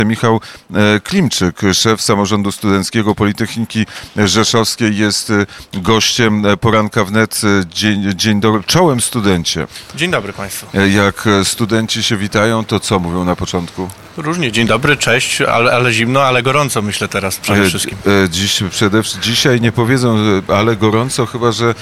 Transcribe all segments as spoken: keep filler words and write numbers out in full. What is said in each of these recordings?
Michał Klimczyk, szef Samorządu Studenckiego Politechniki Rzeszowskiej, jest gościem Poranka Wnet. Dzień, dzień dobry. Czołem studencie. Dzień dobry Państwu. Jak studenci się witają, to co mówią na początku? Różnie. Dzień dobry, cześć, ale, ale zimno, ale gorąco myślę teraz przede wszystkim. Dziś, przede, dzisiaj nie powiedzą, ale gorąco, chyba że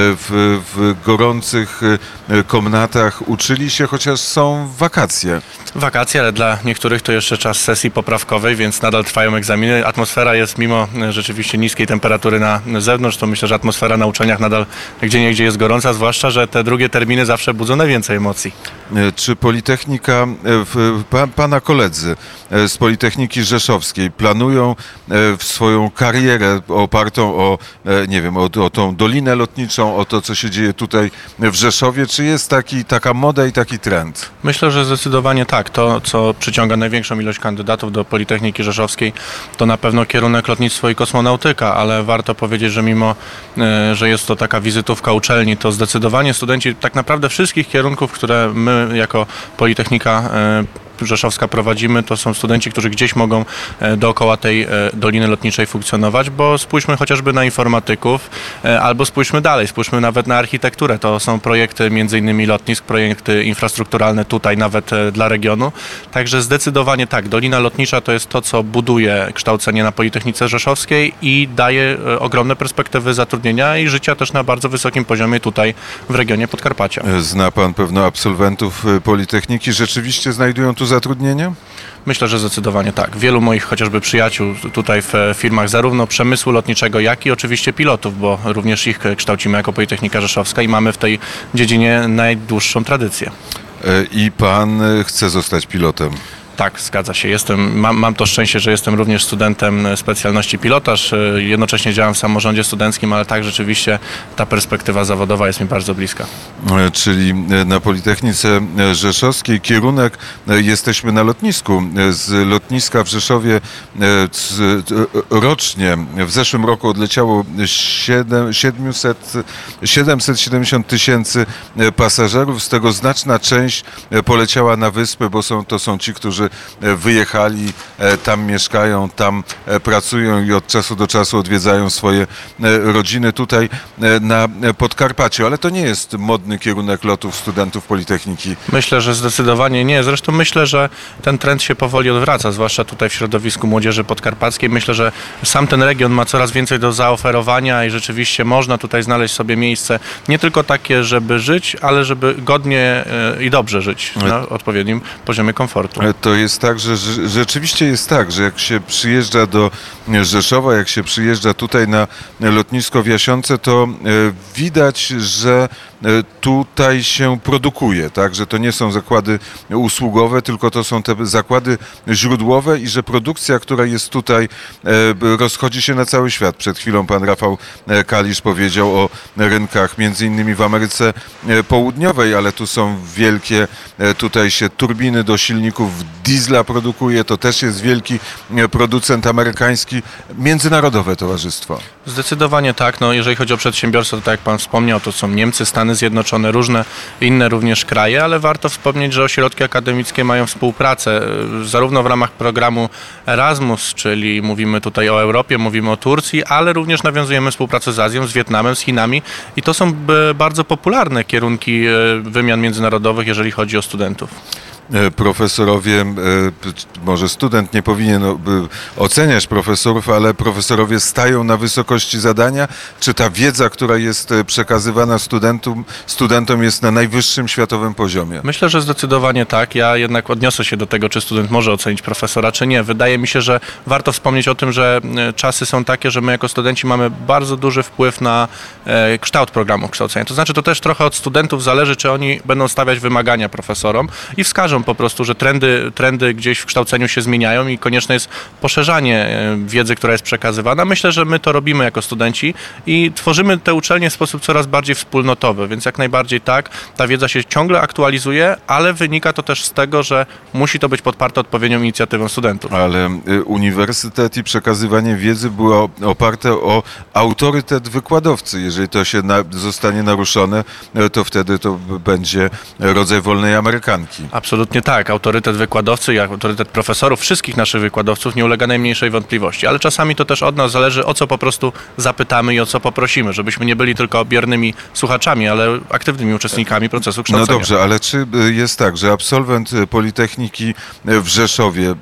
w, w gorących komnatach uczyli się, chociaż są wakacje. Wakacje, ale dla niektórych to jeszcze czas sesji poprawkowej, więc nadal trwają egzaminy. Atmosfera jest, mimo rzeczywiście niskiej temperatury na zewnątrz, to myślę, że atmosfera na uczelniach nadal gdzieniegdzie jest gorąca, zwłaszcza że te drugie terminy zawsze budzą najwięcej emocji. Czy Politechnika, pa, pana koledzy z Politechniki Rzeszowskiej planują swoją karierę opartą o, nie wiem, o, o tą Dolinę Lotniczą, o to, co się dzieje tutaj w Rzeszowie? Czy jest taki, taka moda i taki trend? Myślę, że zdecydowanie tak. To, co przyciąga największą ilość kandydatów do Politechniki Rzeszowskiej, to na pewno kierunek lotnictwo i kosmonautyka, ale warto powiedzieć, że mimo, że jest to taka wizytówka uczelni, to zdecydowanie studenci tak naprawdę wszystkich kierunków, które my jako Politechnika Rzeszowska prowadzimy, to są studenci, którzy gdzieś mogą dookoła tej Doliny Lotniczej funkcjonować, bo spójrzmy chociażby na informatyków, albo spójrzmy dalej, spójrzmy nawet na architekturę. To są projekty między innymi lotnisk, projekty infrastrukturalne tutaj nawet dla regionu. Także zdecydowanie tak, Dolina Lotnicza to jest to, co buduje kształcenie na Politechnice Rzeszowskiej i daje ogromne perspektywy zatrudnienia i życia też na bardzo wysokim poziomie tutaj w regionie Podkarpacia. Zna pan pewno absolwentów Politechniki, rzeczywiście znajdują tu zatrudnienie? Myślę, że zdecydowanie tak. Wielu moich chociażby przyjaciół tutaj w firmach zarówno przemysłu lotniczego, jak i oczywiście pilotów, bo również ich kształcimy jako Politechnika Rzeszowska i mamy w tej dziedzinie najdłuższą tradycję. I pan chce zostać pilotem? Tak, zgadza się. Jestem, mam, mam to szczęście, że jestem również studentem specjalności pilotaż. Jednocześnie działam w samorządzie studenckim, ale tak rzeczywiście ta perspektywa zawodowa jest mi bardzo bliska. Czyli na Politechnice Rzeszowskiej kierunek, jesteśmy na lotnisku. Z lotniska w Rzeszowie rocznie w zeszłym roku odleciało siedemset siedemdziesiąt tysięcy pasażerów. Z tego znaczna część poleciała na wyspy, bo są, to są ci, którzy wyjechali, tam mieszkają, tam pracują i od czasu do czasu odwiedzają swoje rodziny tutaj na Podkarpaciu. Ale to nie jest modny kierunek lotów studentów Politechniki. Myślę, że zdecydowanie nie. Zresztą myślę, że ten trend się powoli odwraca, zwłaszcza tutaj w środowisku młodzieży podkarpackiej. Myślę, że sam ten region ma coraz więcej do zaoferowania i rzeczywiście można tutaj znaleźć sobie miejsce nie tylko takie, żeby żyć, ale żeby godnie i dobrze żyć na odpowiednim poziomie komfortu. To jest tak, że rzeczywiście jest tak, że jak się przyjeżdża do Rzeszowa, jak się przyjeżdża tutaj na lotnisko w Jasionce, to widać, że tutaj się produkuje, tak, że to nie są zakłady usługowe, tylko to są te zakłady źródłowe i że produkcja, która jest tutaj, rozchodzi się na cały świat. Przed chwilą pan Rafał Kalisz powiedział o rynkach między innymi w Ameryce Południowej, ale tu są wielkie, tutaj się turbiny do silników diesla produkuje, to też jest wielki producent amerykański, międzynarodowe towarzystwo. Zdecydowanie tak. No, jeżeli chodzi o przedsiębiorstwo, to tak jak pan wspomniał, to są Niemcy, Stany Zjednoczone, różne inne również kraje, ale warto wspomnieć, że ośrodki akademickie mają współpracę zarówno w ramach programu Erasmus, czyli mówimy tutaj o Europie, mówimy o Turcji, ale również nawiązujemy współpracę z Azją, z Wietnamem, z Chinami i to są bardzo popularne kierunki wymian międzynarodowych, jeżeli chodzi o studentów. Profesorowie, może student nie powinien oceniać profesorów, ale profesorowie stają na wysokości zadania? Czy ta wiedza, która jest przekazywana studentom, studentom jest na najwyższym światowym poziomie? Myślę, że zdecydowanie tak. Ja jednak odniosę się do tego, czy student może ocenić profesora, czy nie. Wydaje mi się, że warto wspomnieć o tym, że czasy są takie, że my jako studenci mamy bardzo duży wpływ na kształt programu kształcenia. To znaczy, to też trochę od studentów zależy, czy oni będą stawiać wymagania profesorom i wskażą po prostu, że trendy, trendy gdzieś w kształceniu się zmieniają i konieczne jest poszerzanie wiedzy, która jest przekazywana. Myślę, że my to robimy jako studenci i tworzymy te uczelnie w sposób coraz bardziej wspólnotowy, więc jak najbardziej tak, ta wiedza się ciągle aktualizuje, ale wynika to też z tego, że musi to być podparte odpowiednią inicjatywą studentów. Ale uniwersytet i przekazywanie wiedzy było oparte o autorytet wykładowcy. Jeżeli to się na, zostanie naruszone, to wtedy to będzie rodzaj wolnej amerykanki. Absolutnie. Absolutnie tak. Autorytet wykładowcy i autorytet profesorów, wszystkich naszych wykładowców nie ulega najmniejszej wątpliwości. Ale czasami to też od nas zależy, o co po prostu zapytamy i o co poprosimy, żebyśmy nie byli tylko biernymi słuchaczami, ale aktywnymi uczestnikami procesu kształcenia. No dobrze, ale czy jest tak, że absolwent Politechniki w Rzeszowie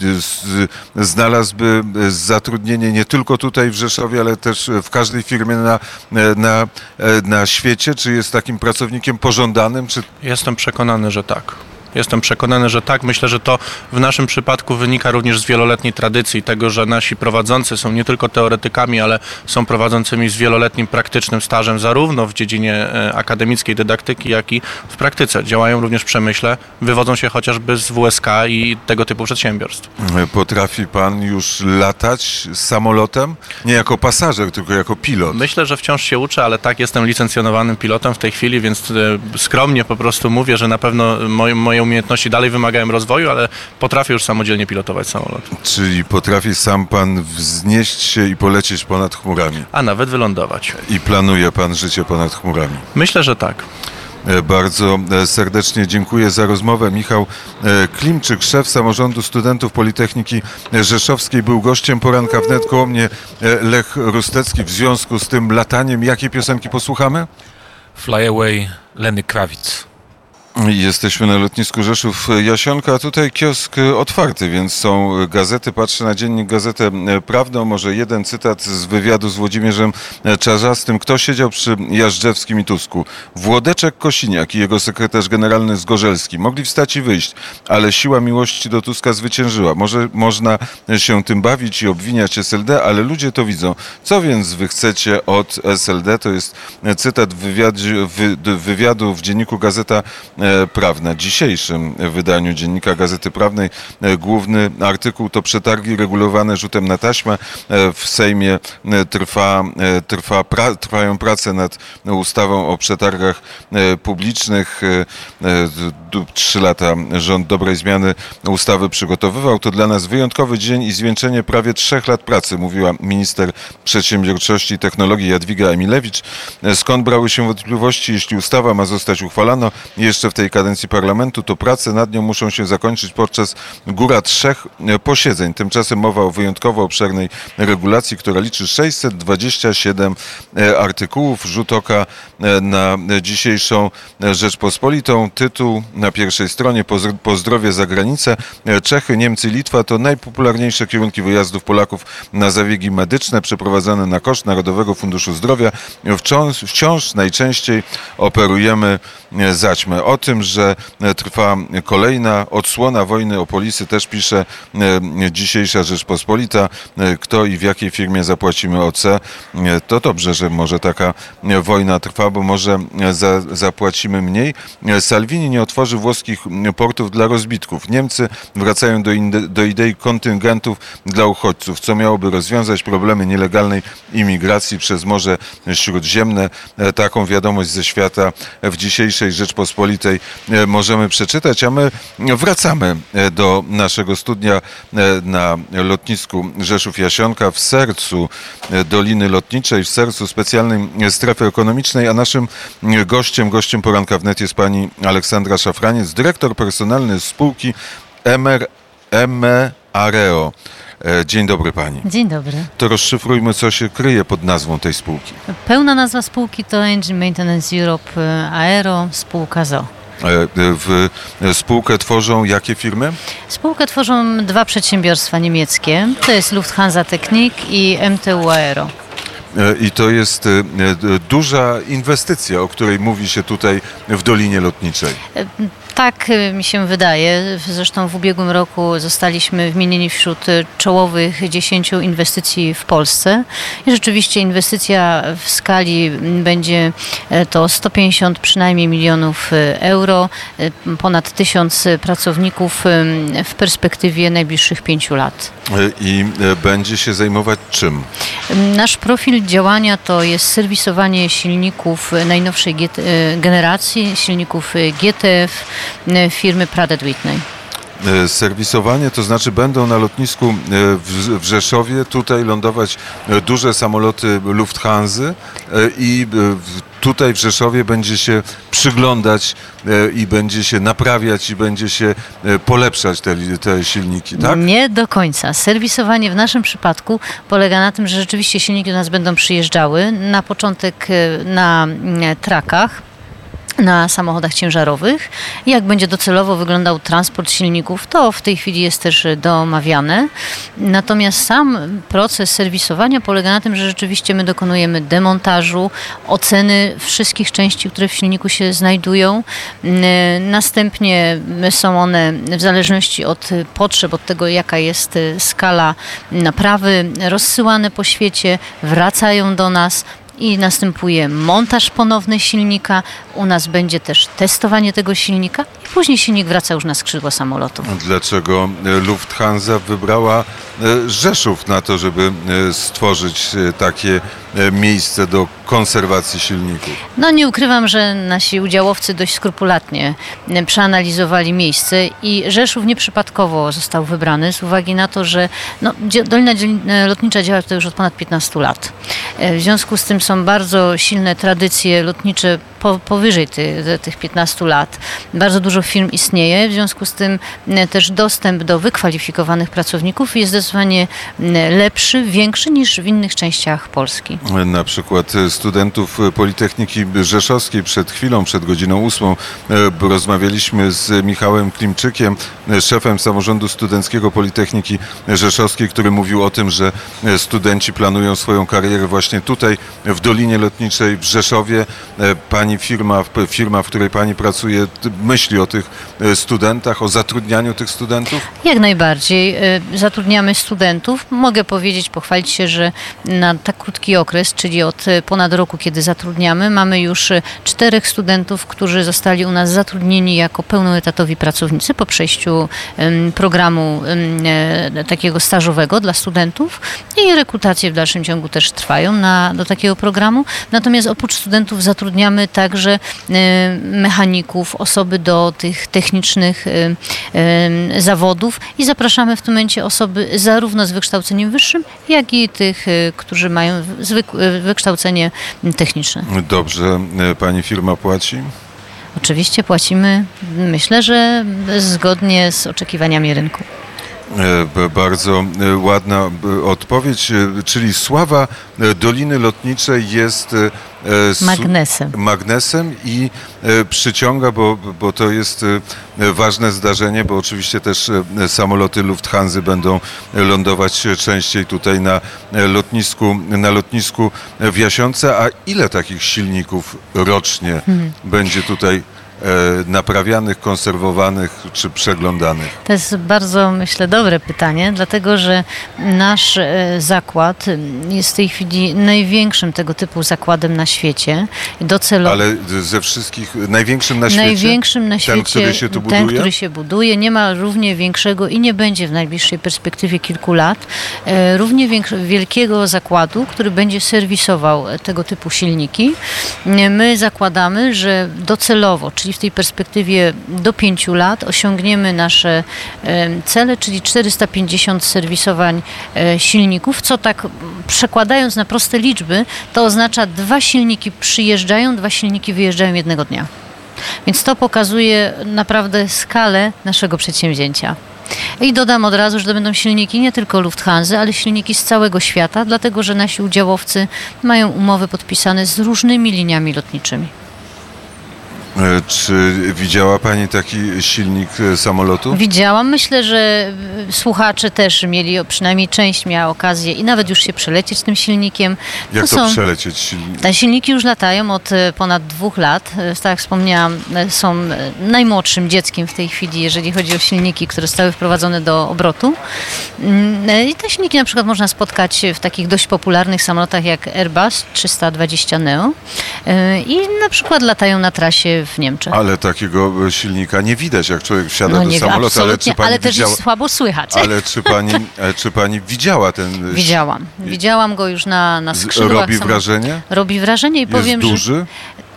znalazłby zatrudnienie nie tylko tutaj w Rzeszowie, ale też w każdej firmie na, na, na świecie? Czy jest takim pracownikiem pożądanym? Czy... Jestem przekonany, że tak. Jestem przekonany, że tak. Myślę, że to w naszym przypadku wynika również z wieloletniej tradycji, tego, że nasi prowadzący są nie tylko teoretykami, ale są prowadzącymi z wieloletnim praktycznym stażem zarówno w dziedzinie akademickiej dydaktyki, jak i w praktyce. Działają również w przemyśle, wywodzą się chociażby z W S K i tego typu przedsiębiorstw. Potrafi pan już latać samolotem? Nie jako pasażer, tylko jako pilot. Myślę, że wciąż się uczę, ale tak, jestem licencjonowanym pilotem w tej chwili, więc skromnie po prostu mówię, że na pewno moje, moje umiejętności dalej wymagają rozwoju, ale potrafię już samodzielnie pilotować samolot. Czyli potrafi sam pan wznieść się i polecieć ponad chmurami? A nawet wylądować. I planuje pan życie ponad chmurami? Myślę, że tak. Bardzo serdecznie dziękuję za rozmowę. Michał Klimczyk, szef Samorządu Studentów Politechniki Rzeszowskiej, był gościem poranka wnet. Koło mnie Lech Rustecki. W związku z tym lataniem, jakie piosenki posłuchamy? Fly Away, Lenny Kravitz. Jesteśmy na lotnisku Rzeszów-Jasionka, a tutaj kiosk otwarty, więc są gazety. Patrzę na dziennik Gazetę Prawną. Może jeden cytat z wywiadu z Włodzimierzem Czarzastym. Kto siedział przy Jażdżewskim i Tusku? Włodeczek Kosiniak i jego sekretarz generalny Zgorzelski. Mogli wstać i wyjść, ale siła miłości do Tuska zwyciężyła. Może można się tym bawić i obwiniać S L D, ale ludzie to widzą. Co więc wy chcecie od S L D? To jest cytat w wywiadzie, wy, wywiadu w dzienniku Gazeta Prawna. W dzisiejszym wydaniu dziennika Gazety Prawnej główny artykuł to przetargi regulowane rzutem na taśmę. W Sejmie trwa, trwa, pra, trwają prace nad ustawą o przetargach publicznych. Trzy lata rząd dobrej zmiany ustawy przygotowywał. To dla nas wyjątkowy dzień i zwieńczenie prawie trzech lat pracy, mówiła minister przedsiębiorczości i technologii Jadwiga Emilewicz. Skąd brały się wątpliwości, jeśli ustawa ma zostać uchwalona jeszcze w tej kadencji parlamentu, to prace nad nią muszą się zakończyć podczas góra trzech posiedzeń. Tymczasem mowa o wyjątkowo obszernej regulacji, która liczy sześćset dwadzieścia siedem artykułów. Rzut oka na dzisiejszą Rzeczpospolitą. Tytuł na pierwszej stronie: Pozdrowie za granicę. Czechy, Niemcy, Litwa to najpopularniejsze kierunki wyjazdów Polaków na zabiegi medyczne przeprowadzane na koszt Narodowego Funduszu Zdrowia. Wciąż, wciąż najczęściej operujemy zaćmę. O tym, że trwa kolejna odsłona wojny o polisy, też pisze dzisiejsza Rzeczpospolita. Kto i w jakiej firmie zapłacimy O C? To dobrze, że może taka wojna trwa, bo może za, zapłacimy mniej. Salvini nie otworzy włoskich portów dla rozbitków. Niemcy wracają do, inde, do idei kontyngentów dla uchodźców, co miałoby rozwiązać problemy nielegalnej imigracji przez Morze Śródziemne. Taką wiadomość ze świata w dzisiejszej Rzeczpospolitej możemy przeczytać, a my wracamy do naszego studnia na lotnisku Rzeszów-Jasionka w sercu Doliny Lotniczej, w sercu specjalnej strefy ekonomicznej, a naszym gościem, gościem poranka wnet jest pani Aleksandra Szafraniec, dyrektor personalny spółki Emer, Emeareo. Dzień dobry pani. Dzień dobry. To rozszyfrujmy, co się kryje pod nazwą tej spółki. Pełna nazwa spółki to Engine Maintenance Europe Aero, spółka Z O. W spółkę tworzą jakie firmy? Spółkę tworzą dwa przedsiębiorstwa niemieckie. To jest Lufthansa Technik i M T U Aero. I to jest duża inwestycja, o której mówi się tutaj w Dolinie Lotniczej. Tak mi się wydaje. Zresztą w ubiegłym roku zostaliśmy wymienieni wśród czołowych dziesięciu inwestycji w Polsce. I rzeczywiście inwestycja w skali będzie to sto pięćdziesiąt przynajmniej milionów euro, ponad tysiąc pracowników w perspektywie najbliższych pięciu lat. I będzie się zajmować czym? Nasz profil działania to jest serwisowanie silników najnowszej generacji, silników G T F firmy Pratt and Whitney. e, serwisowanie, to znaczy będą na lotnisku e, w, w Rzeszowie tutaj lądować e, duże samoloty Lufthansy e, i e, w, tutaj w Rzeszowie będzie się przyglądać e, i będzie się naprawiać i będzie się e, polepszać te, te silniki, tak? Nie do końca. Serwisowanie w naszym przypadku polega na tym, że rzeczywiście silniki do nas będą przyjeżdżały. Na początek e, na e, trakach, na samochodach ciężarowych. I jak będzie docelowo wyglądał transport silników, to w tej chwili jest też domawiane. Natomiast sam proces serwisowania polega na tym, że rzeczywiście my dokonujemy demontażu, oceny wszystkich części, które w silniku się znajdują. Następnie są one w zależności od potrzeb, od tego jaka jest skala naprawy, rozsyłane po świecie, wracają do nas. I następuje montaż ponowny silnika. U nas będzie też testowanie tego silnika i później silnik wraca już na skrzydła samolotu. Dlaczego Lufthansa wybrała Rzeszów na to, żeby stworzyć takie miejsce do konserwacji silników? No nie ukrywam, że nasi udziałowcy dość skrupulatnie przeanalizowali miejsce i Rzeszów nieprzypadkowo został wybrany z uwagi na to, że no, Dolina Lotnicza działa tutaj już od ponad piętnastu lat. W związku z tym są bardzo silne tradycje lotnicze po, powyżej ty, tych piętnastu lat. Bardzo dużo firm istnieje, w związku z tym też dostęp do wykwalifikowanych pracowników jest zdecydowanie lepszy, większy niż w innych częściach Polski. Na przykład studentów Politechniki Rzeszowskiej przed chwilą, przed godziną ósmą rozmawialiśmy z Michałem Klimczykiem, szefem samorządu studenckiego Politechniki Rzeszowskiej, który mówił o tym, że studenci planują swoją karierę właśnie tutaj w Dolinie Lotniczej w Rzeszowie. Pani firma, firma, w której pani pracuje, myśli o tych studentach, o zatrudnianiu tych studentów? Jak najbardziej. Zatrudniamy studentów. Mogę powiedzieć, pochwalić się, że na tak krótki okres, czyli od ponad roku, kiedy zatrudniamy, mamy już czterech studentów, którzy zostali u nas zatrudnieni jako pełnoetatowi pracownicy po przejściu programu takiego stażowego dla studentów i rekrutacje w dalszym ciągu też trwają na, do takiego programu. Natomiast oprócz studentów zatrudniamy także mechaników, osoby do tych technicznych zawodów i zapraszamy w tym momencie osoby zarówno z wykształceniem wyższym, jak i tych, którzy mają zwykłe wykształcenie techniczne. Dobrze, pani firma płaci? Oczywiście płacimy, myślę, że zgodnie z oczekiwaniami rynku. Bardzo ładna odpowiedź, czyli sława Doliny Lotniczej jest magnesem, magnesem i przyciąga, bo, bo to jest ważne zdarzenie, bo oczywiście też samoloty Lufthansy będą lądować częściej tutaj na lotnisku, na lotnisku w Jasionce. A ile takich silników rocznie hmm. będzie tutaj naprawianych, konserwowanych czy przeglądanych? To jest bardzo, myślę, dobre pytanie, dlatego że nasz zakład jest w tej chwili największym tego typu zakładem na świecie. Docelowo... Ale ze wszystkich największym na świecie? Największym na świecie, ten, który się tu ten, buduje? który się buduje. Nie ma równie większego i nie będzie w najbliższej perspektywie kilku lat równie wielkiego zakładu, który będzie serwisował tego typu silniki. My zakładamy, że docelowo, czyli w tej perspektywie do pięciu lat osiągniemy nasze cele, czyli czterysta pięćdziesiąt serwisowań silników, co tak przekładając na proste liczby, to oznacza dwa silniki przyjeżdżają, dwa silniki wyjeżdżają jednego dnia. Więc to pokazuje naprawdę skalę naszego przedsięwzięcia. I dodam od razu, że to będą silniki nie tylko Lufthansa, ale silniki z całego świata, dlatego że nasi udziałowcy mają umowy podpisane z różnymi liniami lotniczymi. Czy widziała pani taki silnik samolotu? Widziałam. Myślę, że słuchacze też mieli, przynajmniej część miała okazję i nawet już się przelecieć tym silnikiem. Jak to, to są, przelecieć silnik? Te silniki już latają od ponad dwóch lat. Tak jak wspomniałam, są najmłodszym dzieckiem w tej chwili, jeżeli chodzi o silniki, które zostały wprowadzone do obrotu. I te silniki na przykład można spotkać w takich dość popularnych samolotach jak Airbus trzysta dwadzieścia neo i na przykład latają na trasie w Niemczech. Ale takiego silnika nie widać, jak człowiek wsiada no do nie, samolotu. Ale, czy pani ale też widziała, jest słabo słychać. Ale czy pani, czy pani widziała ten... Widziałam. Widziałam go już na, na skrzydłach. Robi samolotu. wrażenie? Robi wrażenie i jest powiem, duży? że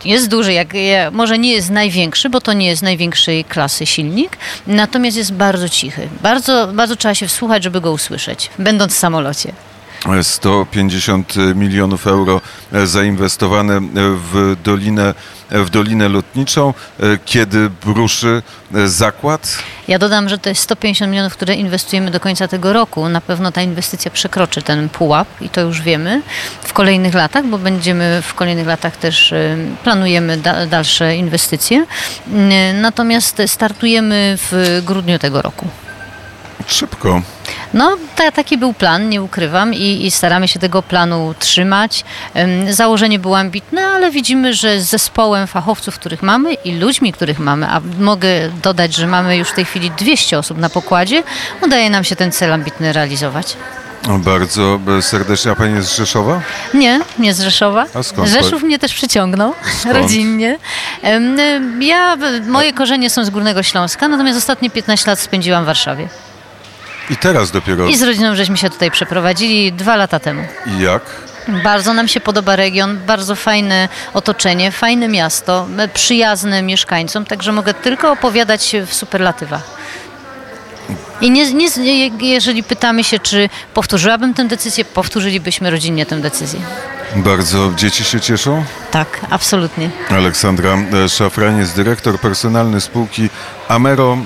Jest duży, jak, jak, może nie jest największy, bo to nie jest największej klasy silnik, natomiast jest bardzo cichy. Bardzo, bardzo trzeba się wsłuchać, żeby go usłyszeć, będąc w samolocie. sto pięćdziesiąt milionów euro zainwestowane w dolinę, w dolinę lotniczą. Kiedy ruszy zakład? Ja dodam, że to jest sto pięćdziesiąt milionów, które inwestujemy do końca tego roku. Na pewno ta inwestycja przekroczy ten pułap i to już wiemy w kolejnych latach, bo będziemy w kolejnych latach też planujemy da, dalsze inwestycje. Natomiast startujemy w grudniu tego roku. Szybko. No, ta, taki był plan, nie ukrywam i, i staramy się tego planu trzymać. Ym, założenie było ambitne, ale widzimy, że z zespołem fachowców, których mamy i ludźmi, których mamy, a mogę dodać, że mamy już w tej chwili dwieście osób na pokładzie, udaje nam się ten cel ambitny realizować. Bardzo serdecznie. A pani jest z Rzeszowa? Nie, nie z Rzeszowa. A skąd? Rzeszów mnie też przyciągnął Skąd? rodzinnie. Ym, Ja, moje korzenie są z Górnego Śląska, natomiast ostatnie piętnaście lat spędziłam w Warszawie. I teraz dopiero. I z rodziną żeśmy się tutaj przeprowadzili dwa lata temu. I jak? Bardzo nam się podoba region, bardzo fajne otoczenie, fajne miasto, przyjazne mieszkańcom, także mogę tylko opowiadać w superlatywach. I nie, nie, jeżeli pytamy się, czy powtórzyłabym tę decyzję, powtórzylibyśmy rodzinnie tę decyzję. Bardzo dzieci się cieszą? Tak, absolutnie. Aleksandra Szafraniec, dyrektor personalny spółki Amero.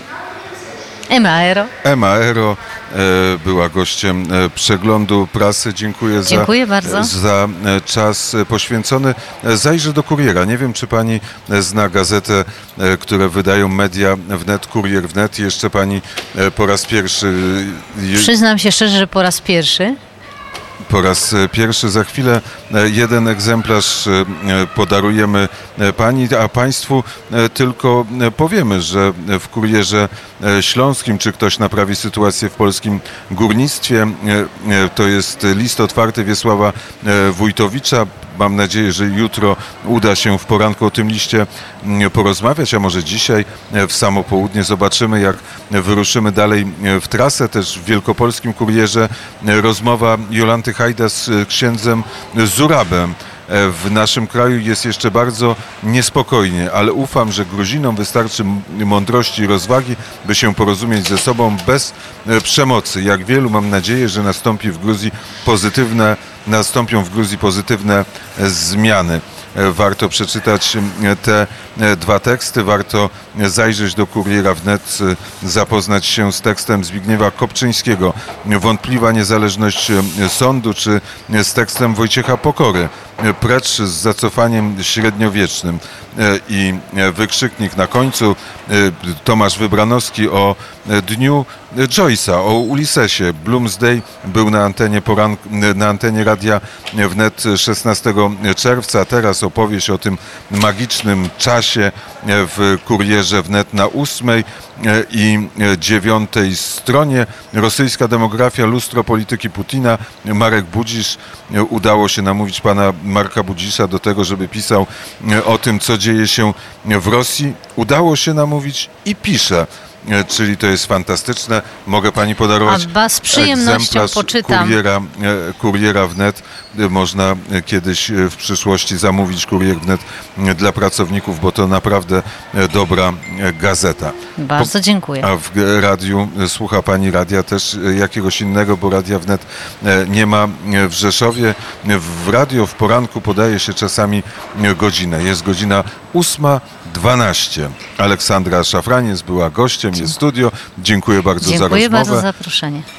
Emaero. Emaero była gościem przeglądu prasy. Dziękuję, Dziękuję za, bardzo. za czas poświęcony. Zajrzę do Kuriera. Nie wiem, czy pani zna gazetę, które wydają media wnet, Kurier wnet. Jeszcze pani po raz pierwszy... Przyznam się szczerze, że po raz pierwszy. Po raz pierwszy. Za chwilę jeden egzemplarz podarujemy pani, a państwu tylko powiemy, że w Kurierze Śląskim, czy ktoś naprawi sytuację w polskim górnictwie, to jest list otwarty Wiesława Wójtowicza. Mam nadzieję, że jutro uda się w poranku o tym liście porozmawiać, a może dzisiaj w samo południe. Zobaczymy, jak wyruszymy dalej w trasę. Też w Wielkopolskim Kurierze rozmowa Jolanty Hajda z księdzem Zurabem. W naszym kraju jest jeszcze bardzo niespokojnie, ale ufam, że Gruzinom wystarczy mądrości i rozwagi, by się porozumieć ze sobą bez przemocy. Jak wielu mam nadzieję, że nastąpi w Gruzji pozytywne, nastąpią w Gruzji pozytywne zmiany. Warto przeczytać te dwa teksty, warto zajrzeć do Kuriera wnet, zapoznać się z tekstem Zbigniewa Kopczyńskiego, Wątpliwa niezależność sądu, czy z tekstem Wojciecha Pokory, Precz z zacofaniem średniowiecznym, i wykrzyknik na końcu, Tomasz Wybranowski o dniu Joyce'a, o Ulisesie. Bloomsday był na antenie, porank, na antenie Radia Wnet szesnastego czerwca, teraz opowieść o tym magicznym czasie w Kurierze Wnet na ósmej i dziewiątej stronie. Rosyjska demografia, lustro polityki Putina. Marek Budzisz. Udało się namówić pana Marka Budzisza do tego, żeby pisał o tym, co dzieje się w Rosji. Udało się namówić i pisze. Czyli to jest fantastyczne. Mogę pani podarować A z przyjemnością egzemplarz poczytam. Kuriera, Kuriera wnet. Można kiedyś w przyszłości zamówić Kurier wnet dla pracowników, bo to naprawdę dobra gazeta. Bardzo dziękuję. A w radiu słucha pani radia też jakiegoś innego, bo Radia Wnet nie ma w Rzeszowie. W radio w poranku podaje się czasami godzinę. Jest godzina ósma dwanaście. Aleksandra Szafraniec była gościem, jest studio. Dziękuję bardzo Dziękuję za rozmowę. bardzo za zaproszenie.